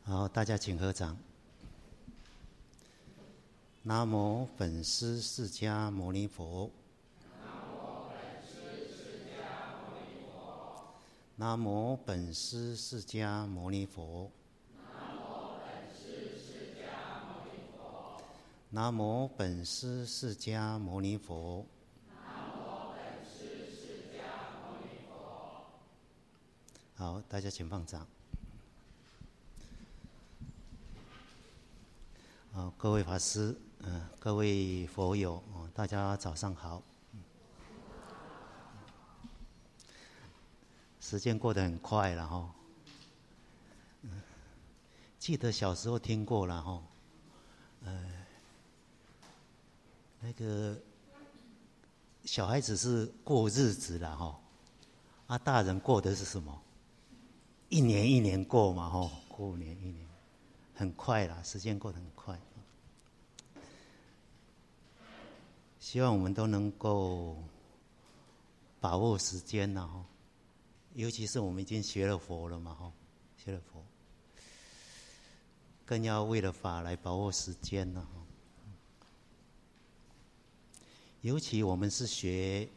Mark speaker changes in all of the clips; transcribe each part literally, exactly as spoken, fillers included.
Speaker 1: 好，大家请合掌。南无本师释迦牟尼佛。南无本师释迦牟尼佛。南无本师释迦牟尼佛。好，大家请放掌。好，各位法师，嗯、呃，各位佛友，哦，大家早上好。时间过得很快了哈、嗯，记得小时候听过了哈，呃，那个小孩子是过日子了哈，啊，大人过的是什么？一年一年过嘛哈，过年一年，很快啦，时间过得很快。希望我们都能够把握时间呐哈。尤其是我们已经学了佛了嘛，哈，学了佛，更要为了法来把握时间了，哈。尤其我们是学，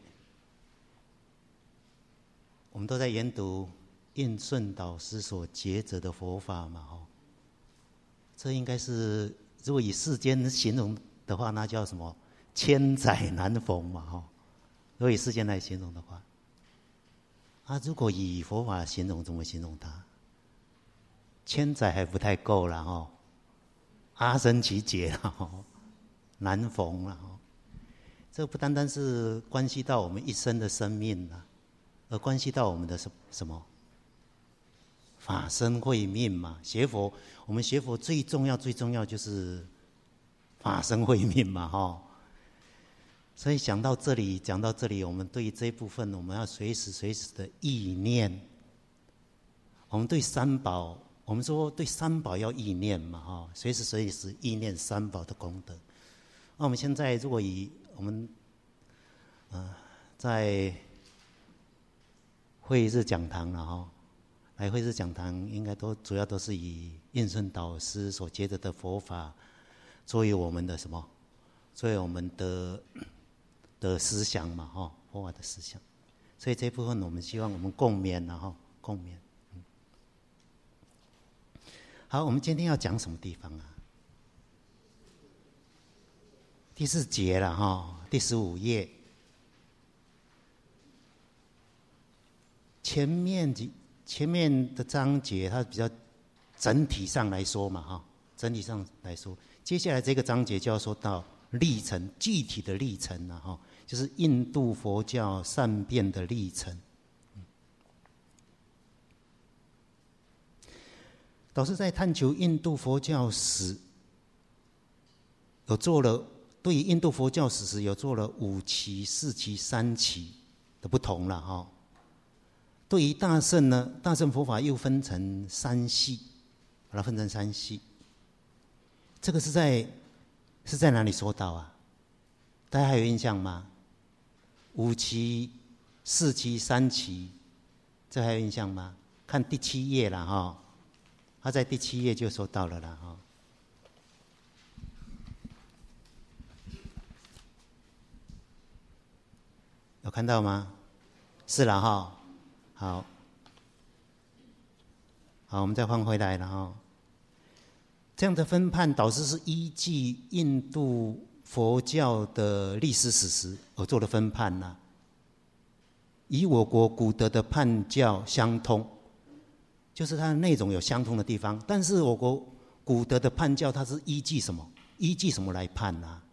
Speaker 1: 我们都在研读印顺导师所结者的佛法嘛，哈。这应该是，如果以世间形容的话，那叫什么？千载难逢嘛，哈。如果以世间来形容的话。啊，如果以佛法形容，怎么形容它？千载还不太够了哈、哦，阿僧祇劫了哈，难逢了哈。这不单单是关系到我们一生的生命了，而关系到我们的什什么？法身慧命嘛。学佛，我们学佛最重要、最重要就是法身慧命嘛哈、哦。所以讲到这里，讲到这里，我们对于这一部分，我们要随时随时的意念。我们对三宝，我们说对三宝要意念嘛，哈，随时随时意念三宝的功德。那我们现在如果以我们，呃，在会日讲堂了哈，来会日讲堂，应该都主要都是以印顺导师所接着的佛法，作为我们的什么？作为我们的。的思想嘛，哈，佛法的思想，所以这部分我们希望我们共勉了哈，共勉。嗯，好，我们今天要讲什么地方啊？第四节了哈，第十五页，前面几前面的章节它比较整体上来说嘛，哈，整体上来说，接下来这个章节就要说到历程，具体的历程了哈。就是印度佛教善变的历程。导师在探求印度佛教史，有做了对于印度佛教史时有做了五期、四期、三期的不同了哈。对于大乘呢，大乘佛法又分成三系，把它分成三系。这个是在是在哪里说到啊？大家还有印象吗？五期、四期、三期，这还有印象吗？看第七页了哈，他在第七页就说到了啦哈。有看到吗？是了哈。好，好，我们再换回来了哈。这样的分判，导师是依据印度佛教的历史史实而做的分判呐、啊，与我国古德的判教相通，就是它的内容有相通的地方，但是我国古德的判教它是依据什么？依据什么来判呢、啊？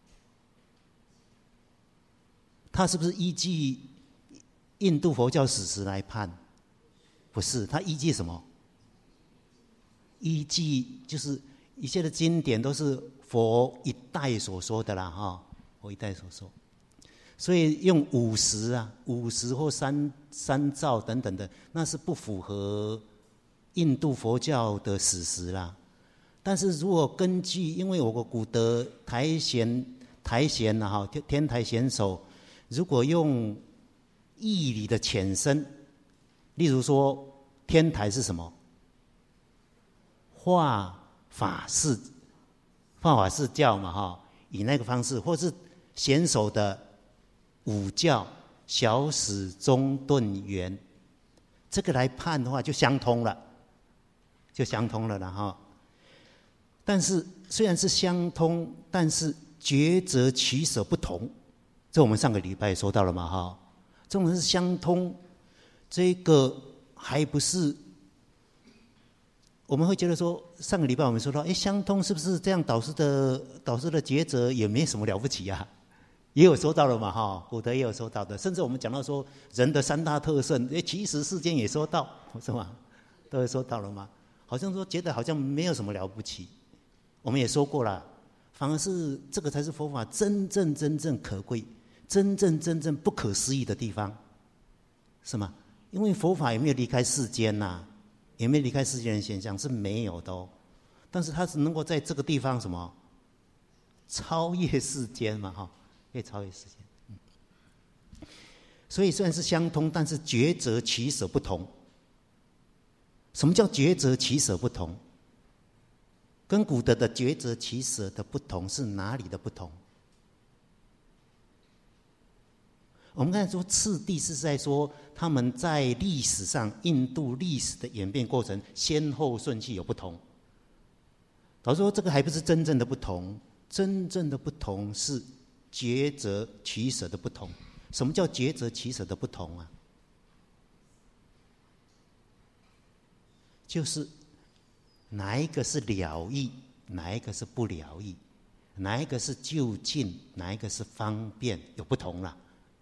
Speaker 1: 它是不是依据印度佛教史实来判？不是，它依据什么？依据就是一切的经典都是佛一代所说的啦，哈，佛一代所说，所以用五十啊、五十或三三造等等的，那是不符合印度佛教的史实啦。但是如果根据，因为我国古德台贤台贤啊，哈，天台贤首，如果用义理的浅深，例如说天台是什么？ 化法式化法式教嘛哈，以那个方式，或是娴熟的武教小史中顿圆，这个来判的话就相通了，就相通了了哈。但是虽然是相通，但是抉择取舍不同，这我们上个礼拜也说到了嘛哈。这种是相通，这个还不是我们会觉得说，上个礼拜我们说到，哎，相通是不是这样？导师的导师的抉择也没什么了不起啊，也有说到了嘛哈，古德也有说到的，甚至我们讲到说人的三大特征，哎，其实世间也说到，是吗？都有说到了吗？好像说觉得好像没有什么了不起，我们也说过了，反而是这个才是佛法真正真正可贵、真正真正不可思议的地方，是吗？因为佛法也没有离开世间呐、啊。也没离开世间的现象，是没有的哦。但是它是能够在这个地方什么超越世间嘛，哈，可以超越世间。嗯，所以虽然是相通，但是抉择取舍不同。什么叫抉择取舍不同？跟古德的抉择取舍的不同是哪里的不同？我们刚才说次第是在说他们在历史上印度历史的演变过程先后顺序有不同。老实说这个还不是真正的不同，真正的不同是抉择取舍的不同。什么叫抉择取舍的不同啊？就是哪一个是了义，哪一个是不了义，哪一个是就近，哪一个是方便，有不同啦。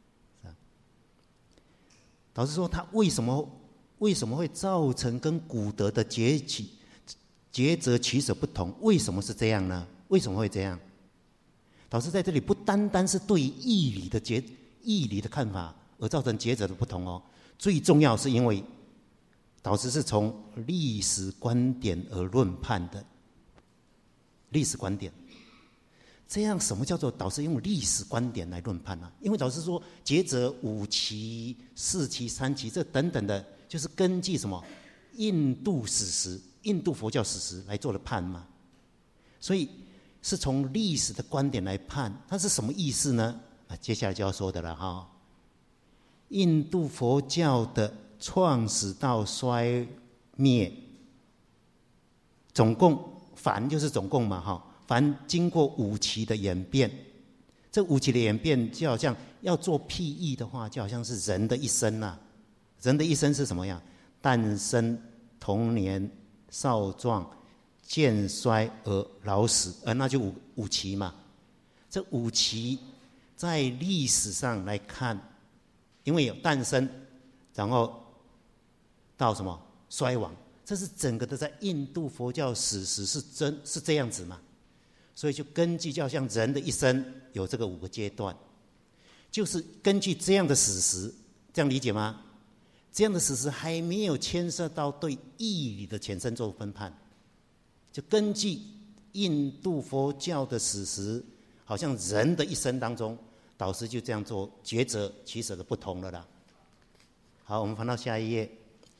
Speaker 1: 老实说，他为什么为什么会造成跟古德的抉取抉择取舍不同？为什么是这样呢？为什么会这样？导师在这里不单单是对于义理的抉义理的看法而造成抉择的不同哦，最重要是因为导师是从历史观点而论判的。历史观点，这样什么叫做导师用历史观点来论判呢、啊？因为导师说抉择五期、四期、三期这等等的，就是根据什么印度史实、印度佛教史实来做的判嘛。所以是从历史的观点来判，它是什么意思呢？啊，接下来就要说的了哈。印度佛教的创始到衰灭，总共凡就是总共嘛哈。凡经过五期的演变，这五期的演变就好像要做譬喻的话，就好像是人的一生呐、啊。人的一生是什么样？诞生、童年、少壮、渐衰而老死，呃，那就五五期嘛。这五期在历史上来看，因为有诞生，然后到什么衰亡，这是整个的在印度佛教史实是真是这样子嘛。所以就根据就好像人的一生有这个五个阶段，就是根据这样的史实，这样理解吗？这样的史实还没有牵涉到对义理的浅深做分判，就根据印度佛教的史实，好像人的一生当中，导师就这样做抉择取舍的不同了啦。好，我们翻到下一页。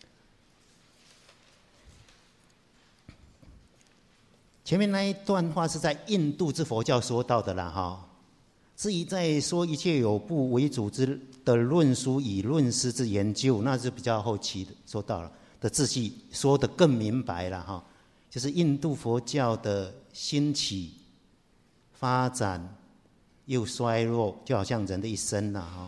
Speaker 1: 前面那一段话是在印度之佛教说到的啦哈，至于在说一切有部为主之的论书与论师之研究，那是比较后期的说到了的字句说得更明白了哈，就是印度佛教的兴起、发展又衰落，就好像人的一生啦哈。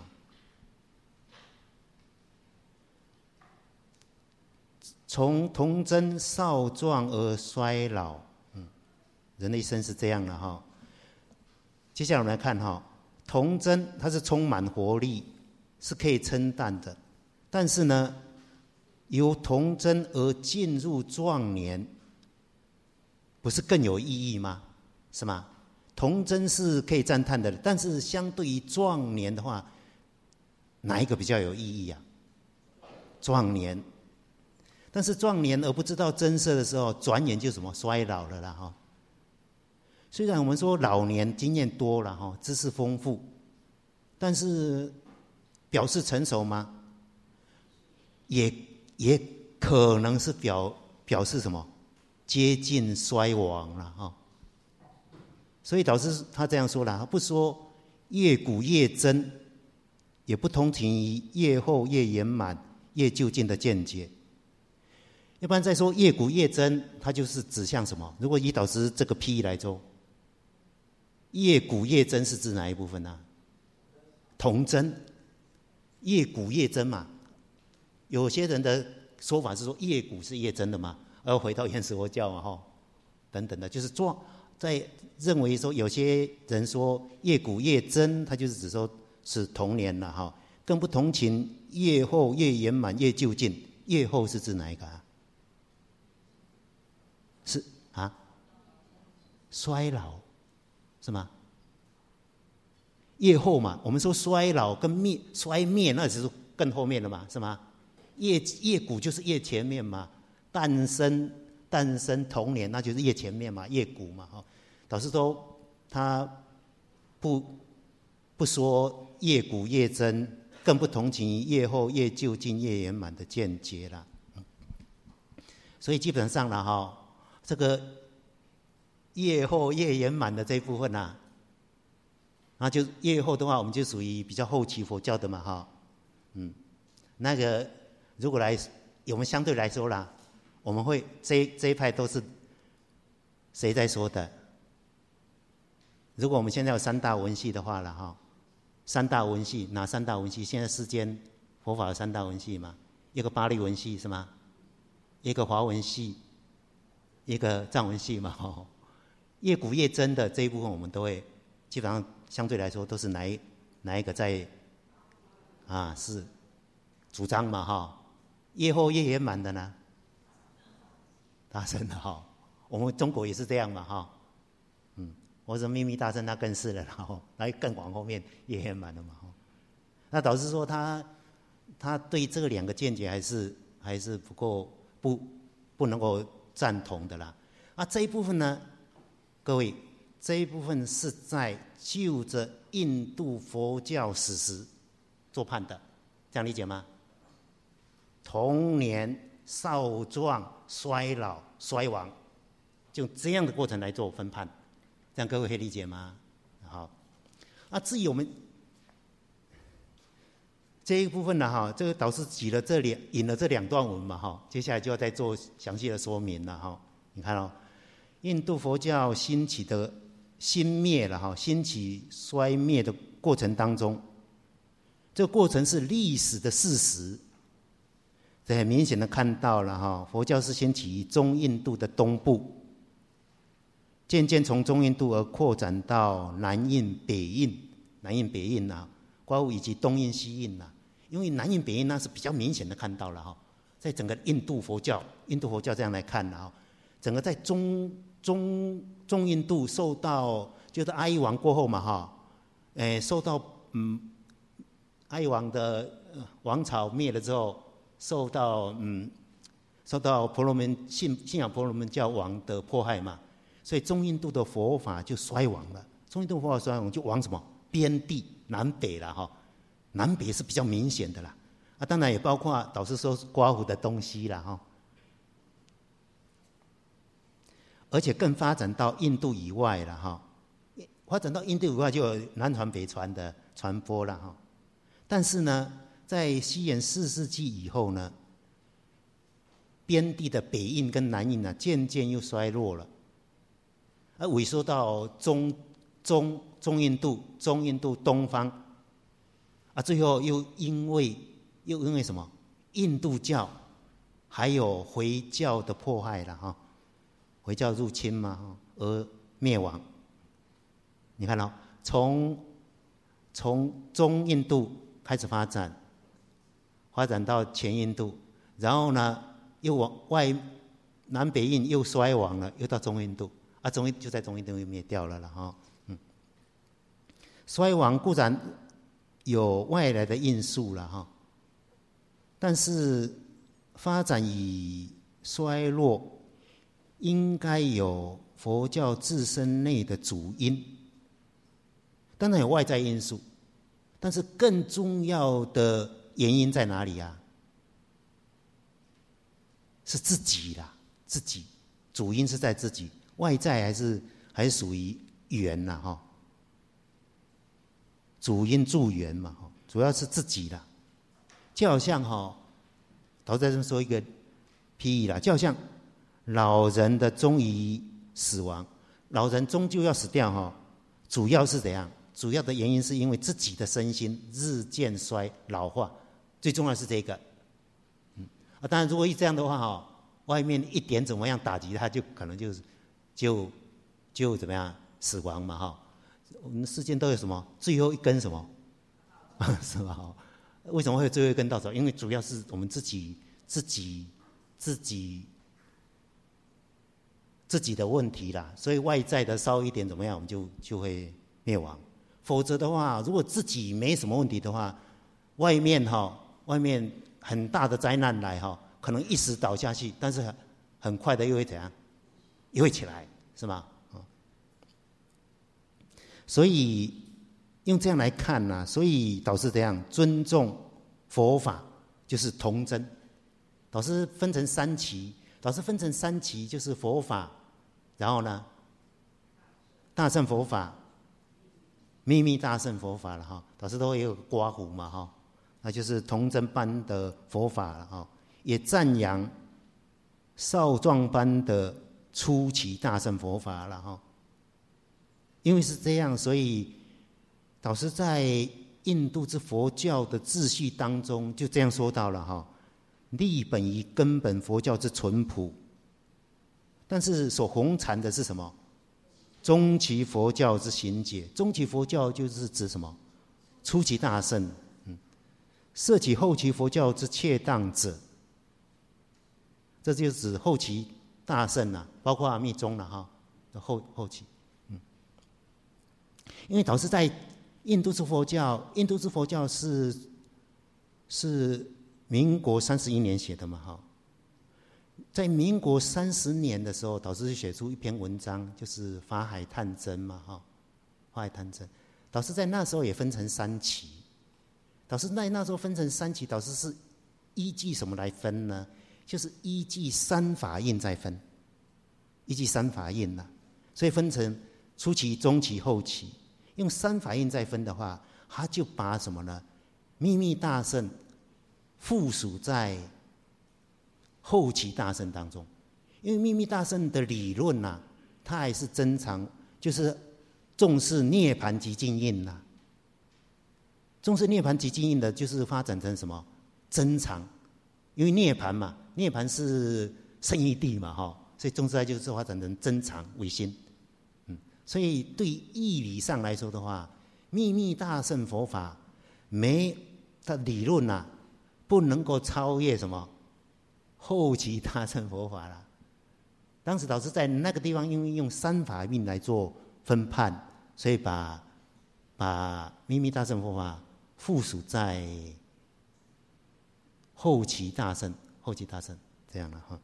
Speaker 1: 从童真少壮而衰老。人的一生是这样的哈。接下来我们来看哈，童真它是充满活力，是可以称赞的。但是呢，由童真而进入壮年，不是更有意义吗？是吗？童真是可以赞叹的，但是相对于壮年的话，哪一个比较有意义啊？壮年。但是壮年而不知道真色的时候，转眼就什么衰老了啦哈。虽然我们说老年经验多了哈，知识丰富，但是表示成熟吗？也也可能是表表示什么接近衰亡了哈。所以导师他这样说了，他不说越古越真，也不同情于越后越圆满越究竟的见解。一般在说越古越真，它就是指向什么？如果以导师这个譬喻来说，越古越真是指哪一部分呢、啊？童真，越古越真嘛。有些人的说法是说越古是越真的嘛，而回到原始佛教嘛，哈，等等的，就是做在认为说，有些人说越古越真，他就是指说是童年了哈，更不同情越后越圆满越究竟。越后是指哪一个啊？是啊，衰老是吗？越后嘛，我们说衰老跟灭衰灭，那只是更后面了嘛，是吗？越越古就是越前面嘛，诞生诞生童年，那就是越前面嘛，越古嘛哈。导师说他不不说越古越真，更不同情于越后越究竟越圆满的见解了。所以基本上了哈，这个越后越圆满的这一部分呐、啊，那就越后的话，我们就属于比较后期佛教的嘛哈，嗯，那个如果来我们相对来说啦，我们会这这一派都是谁在说的？如果我们现在有三大文系的话了哈，三大文系哪三大文系？现在世间佛法有三大文系嘛，一个巴利文系是吗？一个华文系，一个藏文系嘛。哈，越古越真的这一部分，我们都会基本上相对来说都是哪一哪一个在啊是主张嘛哈？越后越圆满的呢？大乘的哈，我们中国也是这样嘛哈，嗯。或者秘密大乘他更是了，然后来更往后面越圆满了嘛。那导师说他他对这个两个见解还是还是不够不不能够赞同的啦。啊，这一部分呢，各位这一部分是在就着印度佛教史实做判的，这样理解吗？童年、少壮、衰老、衰亡，就这样的过程来做分判。这样各位可以理解吗？好，啊，至于我们这一部分呢，哈，这个导师举了这两引了这两段文嘛，哈，接下来就要再做详细的说明了，哈。你看哦，印度佛教兴起的兴灭了，哈，兴起衰灭的过程当中，这个过程是历史的事实，这很明显的看到了，哈，佛教是兴起于中印度的东部。渐渐从中印度而扩展到南印、北印、南印、北印啊，括以及东印、西印啊。因为南印、北印那是比较明显的看到了哈，在整个印度佛教，印度佛教这样来看啊，整个在中中中印度受到，就是阿育王过后嘛哈，诶，受到嗯阿育王的王朝灭了之后，受到嗯受到婆罗门信信仰婆罗门教王的迫害嘛。所以中印度的佛法就衰亡了，中印度佛法衰亡就往什么边地南北了哈，南北是比较明显的啦，啊，当然也包括导师说刮胡的东西啦哈，而且更发展到印度以外了哈，发展到印度以外就有南传北传的传播了哈，但是呢，在西元四世纪以后呢，边地的北印跟南印呢，渐渐又衰落了。而萎缩到中中中印度、中印度东方，啊，最后又因为又因为什么？印度教还有回教的迫害了哈，回教入侵嘛，而灭亡。你看到、哦、从从中印度开始发展，发展到前印度，然后呢又往外南北印又衰亡了，又到中印度。啊，中印就在中印度灭掉了了哈，嗯，衰亡固然有外来的因素了哈，但是发展与衰落应该有佛教自身内的主因，当然有外在因素，但是更重要的原因在哪里啊？是自己啦，自己。 主因是在自己，外在还是还是属于缘呐哈。主因助缘嘛，主要是自己啦。就好像哈，导师在这说一个譬喻啦，就好像老人的终于死亡，老人终究要死掉哈，主要是怎样？主要的原因是因为自己的身心日渐衰老化，最重要是这个。嗯啊，当然如果一这样的话哈，外面一点怎么样打击他，就可能就是就就怎么样死亡嘛哈。我们世间都有什么最后一根什么，是吧？为什么会有最后一根稻草？因为主要是我们自己自己自己自己的问题啦，所以外在的稍一点怎么样，我们就就会灭亡。否则的话，如果自己没什么问题的话，外面哈，外面很大的灾难来哈，可能一时倒下去，但是很很快的又会怎样？又会起来，是吗？所以用这样来看呢、啊，所以导师这样尊重佛法就是童真。导师分成三期，导师分成三期就是佛法，然后呢，大乘佛法、秘密大乘佛法了哈。导师都会有个刮胡嘛哈，那就是童真般的佛法了哈，也赞扬少壮般的初期大乘佛法了哈。因为是这样，所以导师在印度之佛教的秩序当中就这样说到了哈，立本于根本佛教之淳朴，但是所弘传的是什么？中期佛教之行解。中期佛教就是指什么？初期大乘，嗯，摄取后期佛教之切当者，这就指后期大乘啊，包括阿密宗了哈，后后期。因为导师在印度之佛教，印度之佛教是是民国三十一年写的嘛哈，在民国三十年的时候，导师就写出一篇文章，就是法海探针嘛哈，法海探针。导师在那时候也分成三期，导师在那时候分成三期，导师是依据什么来分呢？就是依据三法印在分，依据三法印呐、啊，所以分成初期、中期、后期。用三法印再分的话，他就把什么呢？秘密大乘附属在后期大乘当中，因为秘密大乘的理论呐、啊，它还是珍藏，就是重视涅槃极静印呐、啊。重视涅槃极静印的，就是发展成什么珍藏？因为涅槃嘛，涅槃是圣义谛嘛，哈，所以重视它就是发展成珍藏唯心。所以对义理上来说的话，秘密大乘佛法没它理论呐、啊，不能够超越什么后期大乘佛法了。当时导师在那个地方，因为用三法印来做分判，所以把把秘密大乘佛法附属在后期大乘，后期大乘这样了哈。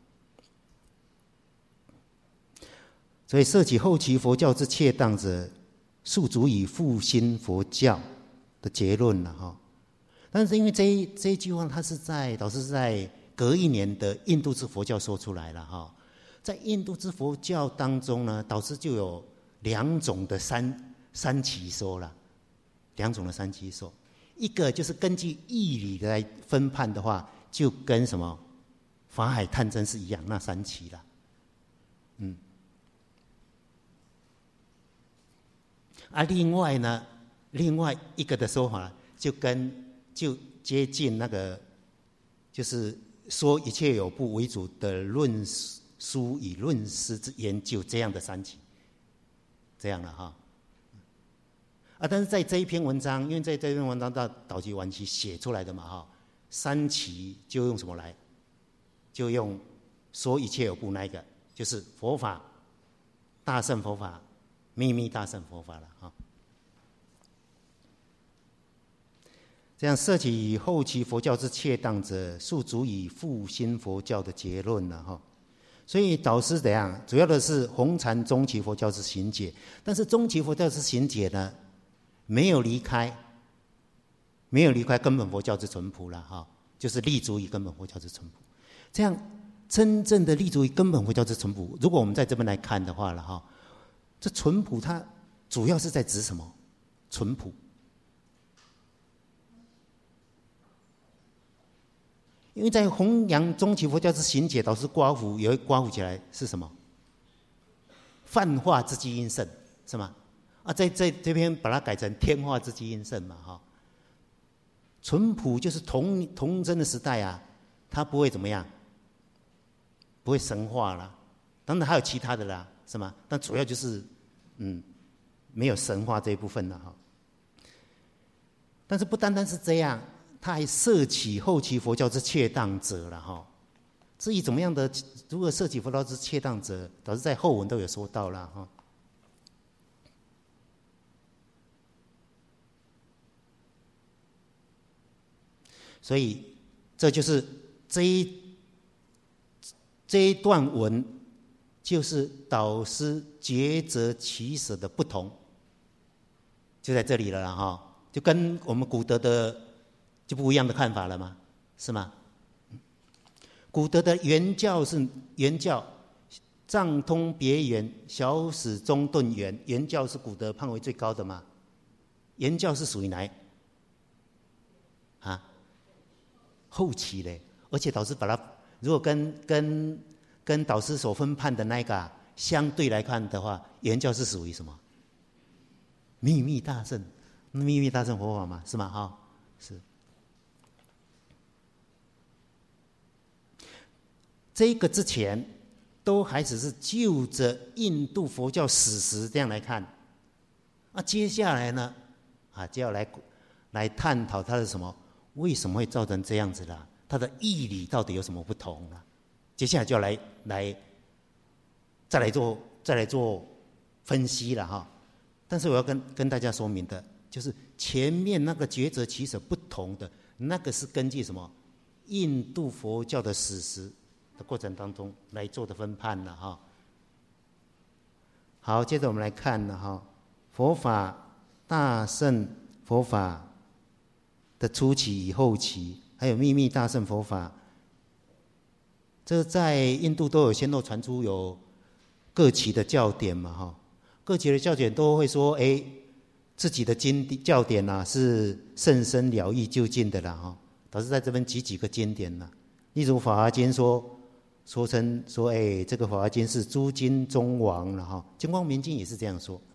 Speaker 1: 所以摄取后期佛教之切当者，速足以复兴佛教的结论了哈。但是因为这一这一句话，它是在导师是在隔一年的印度之佛教说出来了哈。在印度之佛教当中呢，导师就有两种的三三期说了，两种的三期说，一个就是根据义理来分判的话，就跟什么法海探针是一样，那三期了，嗯。啊，另外呢，另外一个的说法就跟就接近那个，就是说一切有部为主的论书与论师之研究这样的三期，这样了哈。啊，但是在这一篇文章，因为在这篇文章到导集晚期写出来的嘛哈，三期就用什么来？就用说一切有部那一个，就是佛法、大乘佛法。秘密大乘佛法了哈，这样摄取后期佛教之切当者，速足以复兴佛教的结论了哈。所以导师怎样？主要的是弘传中期佛教之行解，但是中期佛教之行解呢，没有离开，没有离开根本佛教之淳朴了哈，就是立足于根本佛教之淳朴。这样真正的立足于根本佛教之淳朴。如果我们在这边来看的话了哈，这淳朴它主要是在指什么？淳朴。因为在弘扬终极佛教之行解，导师刮胡也会刮胡起来是什么？泛化之基因圣是吗？啊，在在这边把它改成天化之基因圣嘛哈。淳朴就是童童真的时代啊，它不会怎么样，不会神化啦。当然还有其他的啦，是吗？但主要就是嗯，没有神化这一部分了哈。但是不单单是这样。他还摄起后期佛教之切当者了哈。至于怎么样的如何摄起佛教之切当者，导致在后文都有说到了哈。所以这就是这一这一段文，就是导师抉择取舍的不同，就在这里了啦哈。就跟我们古德的就不一样的看法了吗？是吗？古德的原教是原教，藏通别圆，小始中顿圆。原教是古德判为最高的嘛？原教是属于哪？啊，后期嘞。而且导师把它，如果跟跟跟导师所分判的那个、啊、相对来看的话，原教是属于什么？秘密大乘，秘密大乘佛法嘛，是吗？哈、哦，是。这个之前都还只是就着印度佛教史实这样来看，那接下来呢，啊，就要来来探讨它的什么，为什么会造成这样子啦？它的义理到底有什么不同啦？接下来就要来来再来做再来做分析了哈。但是我要跟跟大家说明的，就是前面那个抉择取舍不同的那个是根据什么？印度佛教的史实的过程当中来做的分判了哈。好，接着我们来看了哈，佛法大乘佛法的初期与后期，还有秘密大乘佛法，这在印度都有先后传出有各期的教典嘛哈，各期的教典都会说，哎，自己的经教典啊是甚深了义究竟的啦哈。导致在这边举几个经典啦，例如《法华经》说。说成说，哎，这个《法华经》是诸经中王了哈，《金光明经》也是这样说。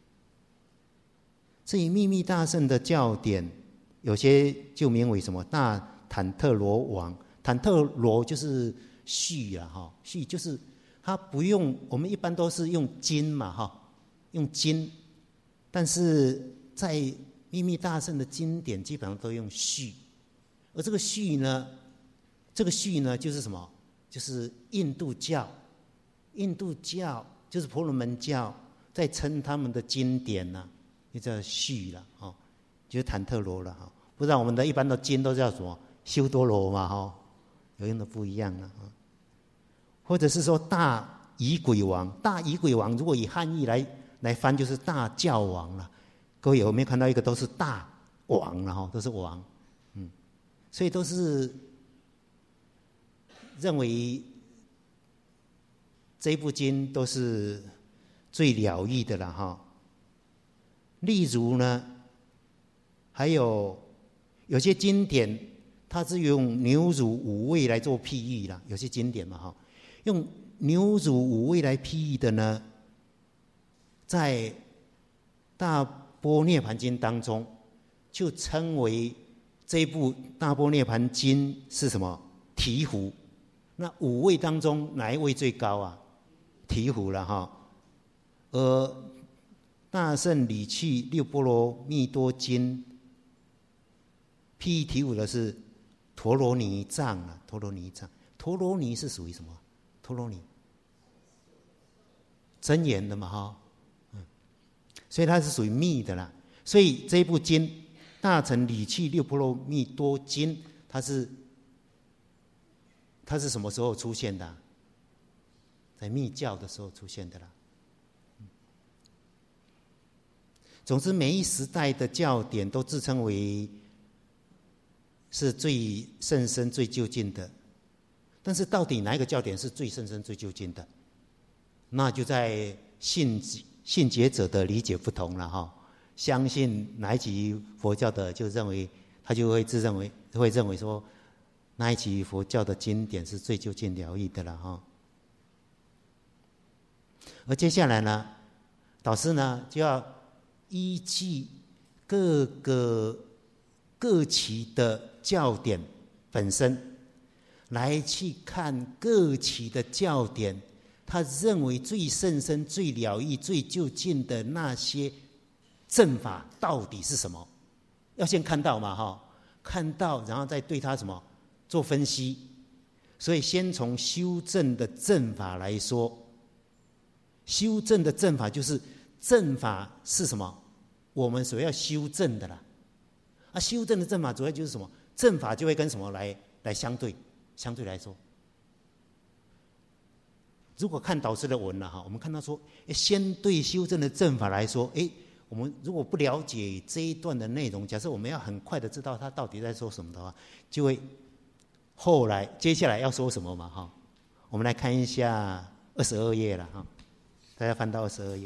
Speaker 1: 至于秘密大乘的教典，有些就名为什么大坦特罗王，坦特罗就是序啊哈，序就是他不用，我们一般都是用经嘛哈，用经，但是在秘密大乘的经典基本上都用序，而这个序呢，这个序呢就是什么？就是印度教，印度教就是婆罗门教，在称他们的经典呢、啊，就叫序了哦，就是坦特罗了哈。不然我们的一般的经都叫什么修多罗嘛哈，有用的不一样了啊。或者是说大仪轨王，大仪轨王如果以汉译来来翻，就是大教王了。各位有没有看到一个都是大王了哈，都是王，嗯，所以都是。认为这部经都是最了义的了哈。例如呢，还有有些经典，它是用牛乳五味来做譬喻啦。有些经典嘛哈，用牛乳五味来譬喻的呢，在大般涅盘经当中，就称为这部大般涅盘经是什么？醍醐。那五味当中哪一味最高啊？醍醐了哈。而大乘理趣六波罗蜜多经譬喻醍醐的是陀罗尼藏啊，陀罗尼藏。陀罗尼是属于什么？陀罗尼真言的嘛哈，嗯，所以它是属于密的啦。所以这一部经大乘理趣六波罗蜜多经，它是。它是什么时候出现的、啊？在密教的时候出现的啦。总之，每一时代的教典都自称为是最甚深、最究竟的。 但是到底哪一个教典是最甚深、最究竟的？那就在信信解者的理解不同了哈。相信哪一集佛教的，就认为他就会自认为会认为说，那一集佛教的经典是最究竟了义的了哈。而接下来呢，导师呢就要依据各个各期的教典本身，来去看各期的教典，他认为最甚深、最了义、最究竟的那些正法到底是什么？要先看到嘛，哈，看到，然后再对他什么做分析。所以先从修正的正法来说，修正的正法就是正法是什么？我们所要修正的啦。啊，修正的正法主要就是什么？正法就会跟什么来来相对？相对来说，如果看导师的文了哈，我们看到说，先对修正的正法来说，哎，我们如果不了解这一段的内容，假设我们要很快的知道他到底在说什么的话，就会后来接下来要说什么嘛哈。我们来看一下二十二页了哈，大家翻到二十二页。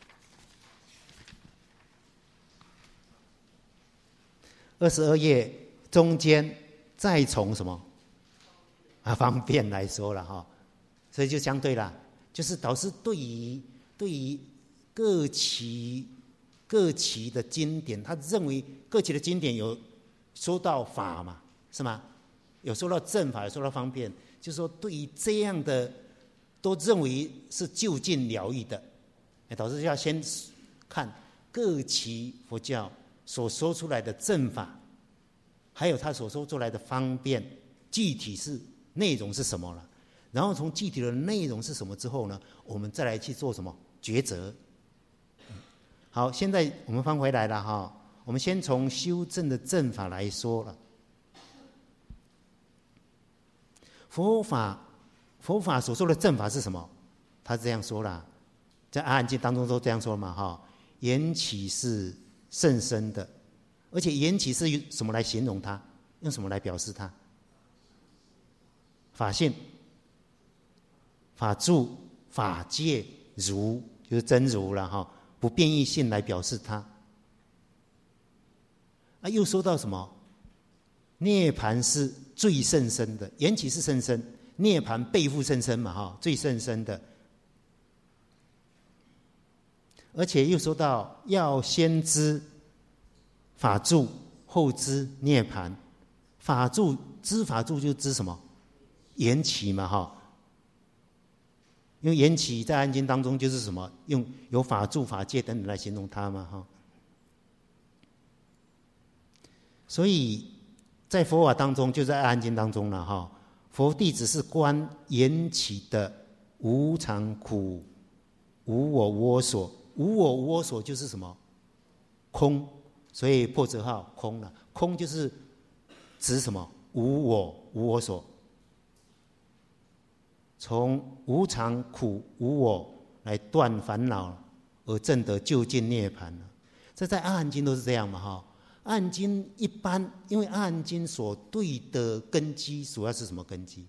Speaker 1: 二十二页中间再从什么啊方便来说了哈，所以就相对啦，就是导师对于对于各期各期的经典，他认为各期的经典有说到法嘛，是吗？有说到正法，有说到方便，就是说对于这样的都认为是究竟了义的，导师就要先看各期佛教所说出来的正法，还有他所说出来的方便，具体是内容是什么了。然后从具体的内容是什么之后呢，我们再来去做什么抉择。好，现在我们翻回来了哈，我们先从修正的正法来说了。佛法佛法所说的正法是什么？他这样说啦，在《阿含经》当中都这样说嘛哈，缘起是甚深的，而且缘起是用什么来形容它？用什么来表示它？法性、法住、法界、如，就是真如了哈，不变异性来表示它。啊，又说到什么？涅槃是最甚深的，缘起是甚深，涅槃背负甚深嘛哈，最甚深的。而且又说到要先知法住，后知涅槃。法住知法住就知什么？缘起嘛哈。因为缘起在《安经》当中就是什么？用有法住、法界等等来形容它嘛哈。所以在佛法当中，就在《安经》当中了哈。佛弟子是观缘起的无常苦、无我无我所。无我无我所就是什么？空，所以破折号空了。空就是指什么？无我无我所。从无常苦无我来断烦恼，而证得究竟涅槃了。这在《阿含经》都是这样嘛哈。《阿含经》一般，因为《阿含经》所对的根基主要是什么根基？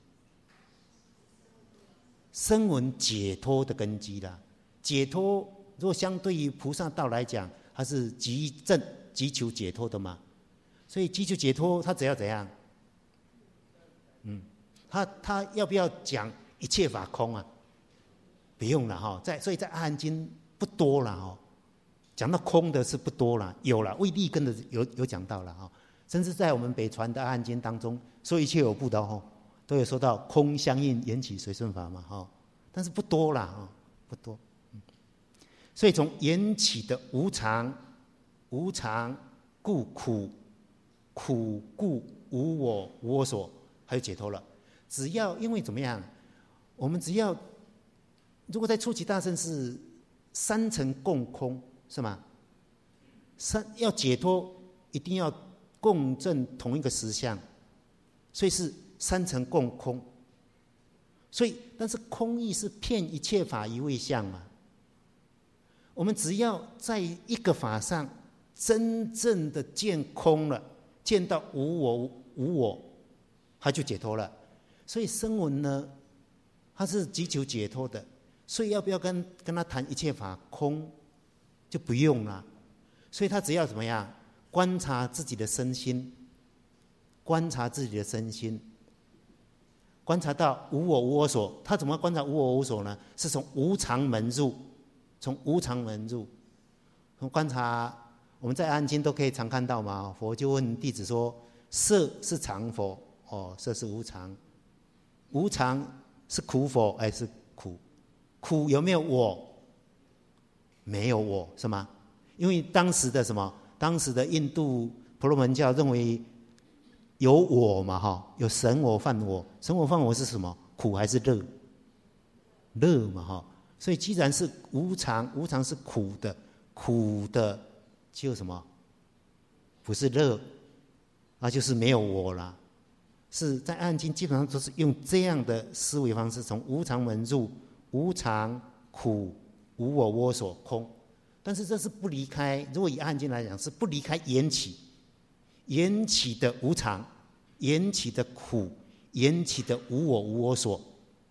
Speaker 1: 声闻解脱的根基啦。解脱如果相对于菩萨道来讲，它是急正急求解脱的嘛，所以急求解脱，他只要怎样？嗯，他他要不要讲一切法空啊？不用了哈，在所以在《阿含经》不多了哈，讲到空的是不多了，有了为立根的有有讲到了哈，甚至在我们北传的《阿含经》当中，说一切有部的哈，都有说到空相应缘起随顺法嘛哈，但是不多了哈，不多。所以从缘起的无常，无常故苦，苦故无我无我所，还有解脱了。只要因为怎么样，我们只要如果在初期大乘是三层共空，是吗？三要解脱，一定要共振同一个实相，所以是三层共空。所以，但是空义是骗一切法一味相嘛。我们只要在一个法上真正的见空了，见到无我无我，他就解脱了。 所以声闻呢，他是急求解脱的，所以要不要跟跟他谈一切法空，就不用了。所以他只要怎么样，观察自己的身心，观察自己的身心，观察到无我无我所。他怎么观察无我无我所呢？是从无常门入，从无常门入，从观察。我们在《阿含经》都可以常看到嘛，佛就问弟子说：色是常否？哦，色是无常。无常是苦否？哎，是苦。苦有没有我？没有我，是吗？因为当时的什么？当时的印度婆罗门教认为有我嘛，哈，有神我、梵我。神我、梵我是什么？苦还是乐？乐嘛，哈。所以既然是无常，无常是苦的，苦的就什么？不是乐，那就是没有我了。是在《阿含经》基本上都是用这样的思维方式，从无常门入，无常、苦、无我、我所、空。但是这是不离开，如果以《阿含经》来讲，是不离开缘起，缘起的无常，缘起的苦，缘起的无我、无我所。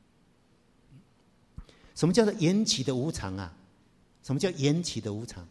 Speaker 1: 什么叫做缘起的无常啊？什么叫缘起的无常？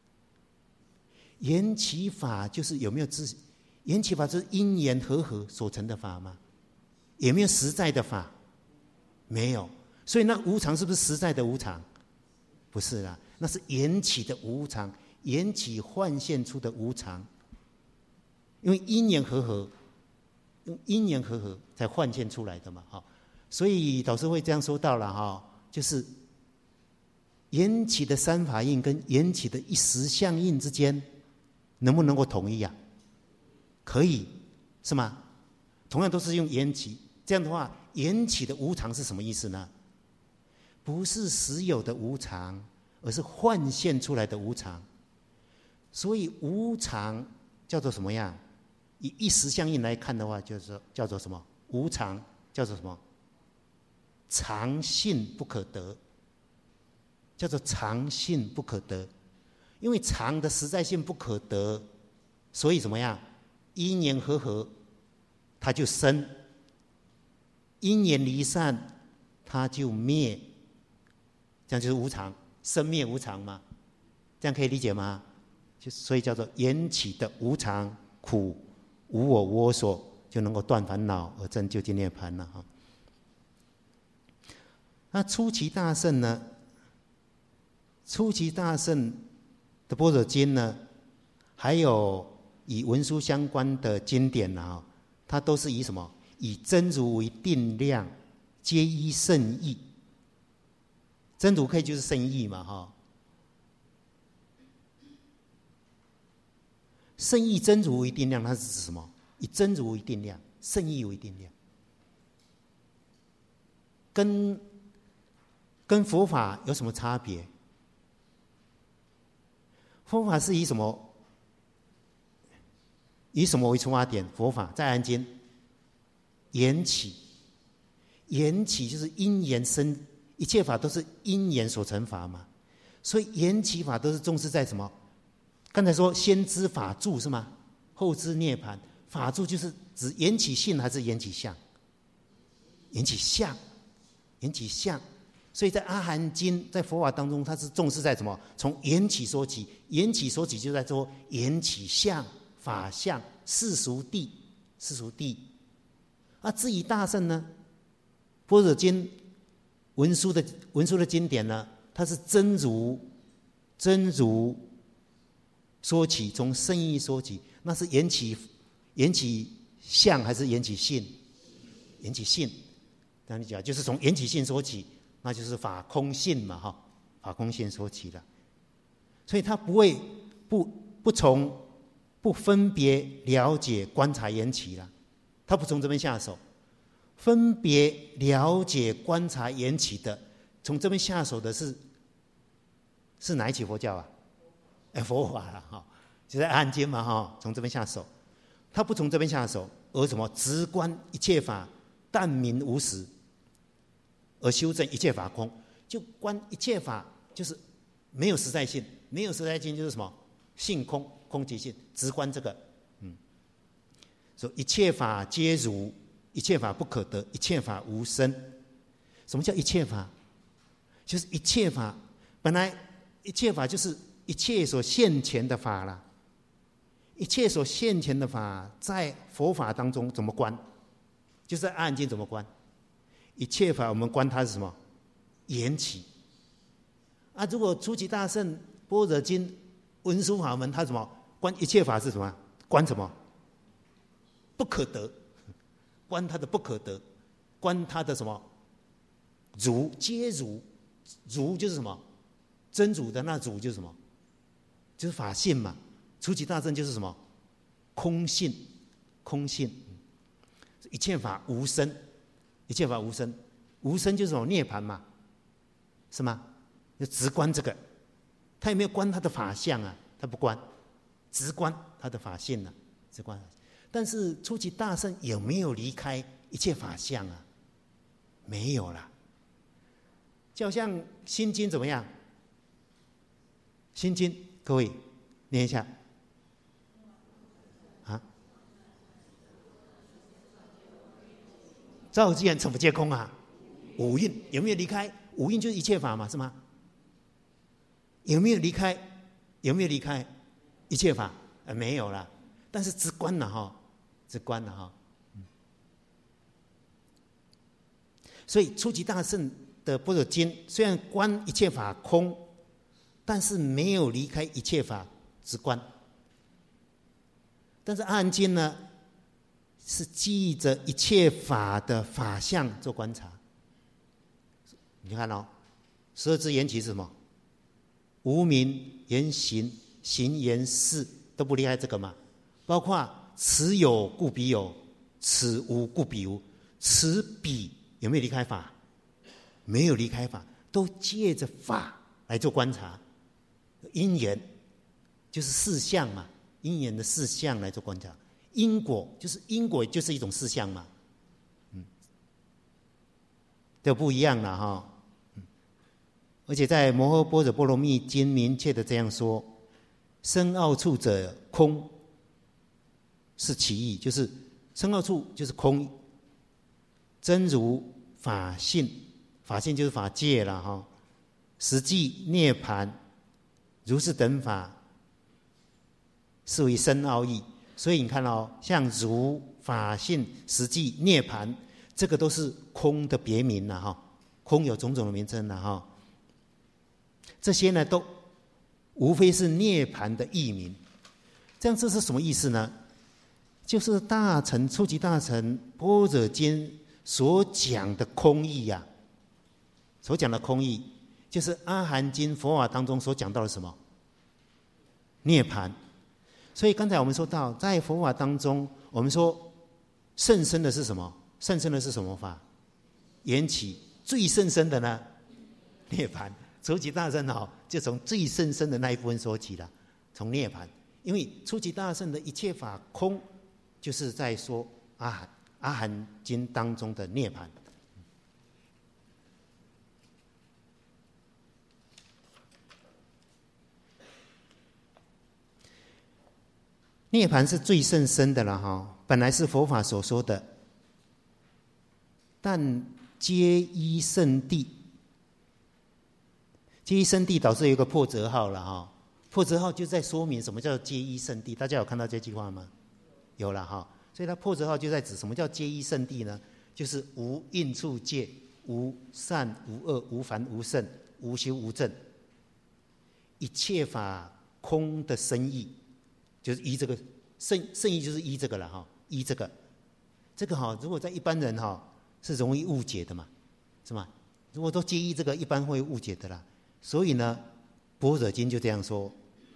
Speaker 1: 缘起法就是有没有自缘起法就是因缘和合所成的法吗？有没有实在的法？没有。所以那无常是不是实在的无常？不是啦，那是缘起的无常，缘起幻现出的无常。因为因缘和合，用因缘和合才幻现出来的嘛。所以导师会这样说到了哈，就是缘起的三法印跟缘起的一时相应之间，能不能够统一啊？可以，是吗？同样都是用缘起，这样的话，缘起的无常是什么意思呢？不是实有的无常，而是幻现出来的无常。所以无常叫做什么样？以一时相应来看的话，就是叫做什么？无常叫做什么？常性不可得，叫做常性不可得。因为常的实在性不可得，所以怎么样？因缘和合，它就生；因缘离散，它就灭。这样就是无常，生灭无常嘛，这样可以理解吗？就所以叫做缘起的无常、苦、无我、无我所，就能够断烦恼而证究竟涅槃了哈。那初期大圣呢？初期大圣的般若经呢，还有以文殊相关的经典啊，它都是以什么？以真如为定量，皆依圣义。真如可以就是圣义嘛，哈。圣义真如为定量，它是指什么？以真如为定量，圣义为定量，跟跟佛法有什么差别？佛法是以什么？以什么为出发点？佛法在《阿含经》，缘起，缘起就是因缘生。一切法都是因缘所成法嘛，所以缘起法都是重视在什么？刚才说先知法住是吗？后知涅槃，法住就是指缘起性还是缘起相？缘起相，缘起相。所以在阿含经，在佛法当中，它是重视在什么？从缘起说起，缘起说起就在说缘起相、法相、世俗谛、世俗谛。啊，至于大圣呢，般若经。文殊的文殊的经典呢，它是真如真如说起，从圣义说起，那是缘起缘起相还是缘起性？缘起性，这样讲就是从缘起性说起，那就是法空性嘛，哈，法空性说起了，所以他不会不不从不分别了解观察缘起了，他不从这边下手。分别了解观察缘起的，从这边下手的是是哪一起佛教啊？哎，佛法了哈，就在《阿含经》嘛哈，从这边下手。他不从这边下手，而什么？直观一切法但名无实，而修正一切法空。就观一切法，就是没有实在性，没有实在性就是什么？性空，空即性，直观这个，嗯，说一切法皆如。 一切法不可得，一切法无生。什么叫一切法？就是一切法，本来一切法就是一切所现前的法啦。一切所现前的法，在佛法当中怎么观？就是在阿含经怎么观？一切法我们观它是什么？缘起。啊，如果初期大圣般若经文殊法门，它什么观一切法是什么？观什么？不可得，观它的不可得，观它的什么？如皆如，如就是什么？真如的那如就是什么？就是法性嘛。初期大圣就是什么？空性，空性。一切法无生，一切法无生，无生就是什么？涅槃嘛，是吗？就直观这个，他有没有观他的法相啊？他不观，直观他的法性啊，直观。但是初期大圣有没有离开一切法相啊？没有啦。就好像《心经》怎么样？《心经》各位念一下。啊？照见怎么皆空啊？五蕴有没有离开？五蕴就是一切法嘛，是吗？有没有离开？有没有离开一切法？呃，没有啦。但是直观了哈，直观了哈。所以初级大圣的般若经虽然观一切法空，但是没有离开一切法直观。但是阿含经呢，是记着一切法的法相做观察。你看哦，十二支缘起是什么？无明、言行、行言事都不离开这个嘛。包括此有故彼有，此无故彼无，此彼有没有离开法？没有离开法，都借着法来做观察。因缘就是事相嘛，因缘的事相来做观察。因果就是因果，就是一种事相嘛，嗯，都不一样了哈。而且在《摩诃般若波罗蜜经》明确的这样说：深奥处者空，是其意，就是深奥处就是空，真如法性，法性就是法界了哈。实际涅槃，如是等法，是为深奥义。所以你看哦，像如法性、实际涅槃，这个都是空的别名了哈。空有种种的名称了哈。这些呢，都无非是涅槃的义名。这样这是什么意思呢？就是大乘初级大乘般若经所讲的空义呀、啊，所讲的空义，就是阿含经佛法当中所讲到的什么？涅槃。所以刚才我们说到，在佛法当中，我们说甚深的是什么？甚深的是什么法？缘起。最甚深的呢？涅槃。初级大圣哦，就从最甚深的那一部分说起了，从涅槃。因为初级大圣的一切法空，就是在说阿含阿含经当中的涅槃。涅槃是最甚深的了哈，本来是佛法所说的，但皆依圣谛。皆依圣谛导致有一个破折号了哈，破折号就在说明什么叫皆依圣谛。大家有看到这句话吗？有了哈，所以它破折号就在指什么叫皆依圣谛呢？就是无应处界，无善无恶，无凡无圣，无修无证，一切法空的深意，就是依这个圣圣意，就是依这个了哈，依这个，这个哈，如果在一般人哈是容易误解的嘛，是吗？如果都皆依这个，一般会误解的啦。所以呢，《般若经》就这样说：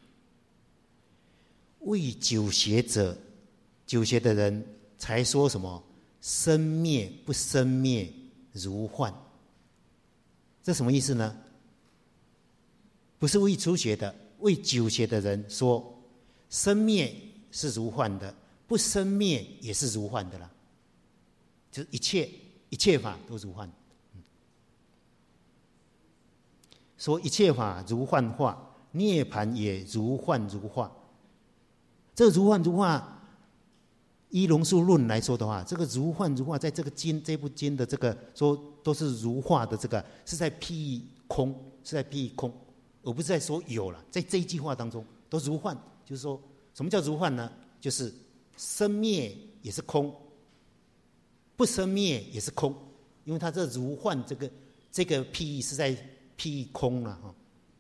Speaker 1: 为久学者，久学的人才说什么生灭不生灭如幻。这什么意思呢？不是为初学的，为久学的人说生灭是如幻的，不生灭也是如幻的啦，就是一切一切法都如幻。说一切法如幻化，涅槃也如幻如化。这如幻如化依龙树论来说的话，这个如幻如化，在这个经这部经的这个说都是如化的，这个是在譬喻空，是在譬喻空，而不是在说有了。在这一句话当中，都如幻，就是说什么叫如幻呢？就是生灭也是空，不生灭也是空，因为它这如幻这个这个譬喻是在譬喻空了哈。